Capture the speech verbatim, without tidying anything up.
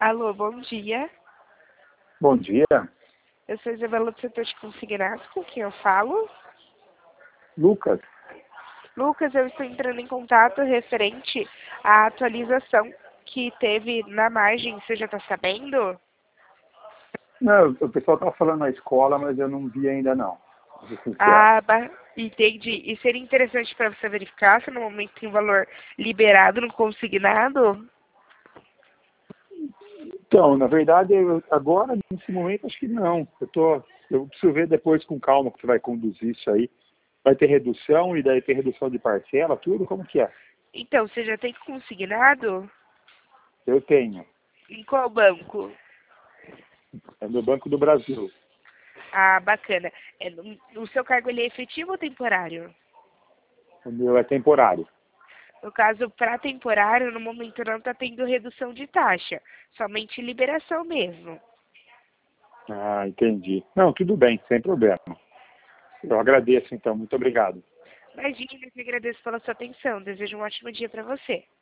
Alô, bom dia. Bom dia. Eu sou Isabela do setor de consignados, com quem eu falo. Lucas. Lucas, eu estou entrando em contato referente à atualização que teve na margem, você já está sabendo? Não, o pessoal estava falando na escola, mas eu não vi ainda não. Vou ser sincero. Ah, ba- entendi. E seria interessante para você verificar se no momento tem valor liberado no consignado? Então, na verdade, eu- agora, nesse momento, acho que não. Eu, tô, eu preciso ver depois com calma que você vai conduzir isso aí. Vai ter redução e daí tem redução de parcela, tudo? Como que é? Então, você já tem consignado? Eu tenho. Em qual banco? É no Banco do Brasil. Ah, bacana. É, no- o seu cargo ele é efetivo ou temporário? O meu é temporário. No caso, para temporário, no momento não está tendo redução de taxa, somente liberação mesmo. Ah, entendi. Não, tudo bem, sem problema. Eu agradeço, então. Muito obrigado. Imagina, eu que agradeço pela sua atenção. Desejo um ótimo dia para você.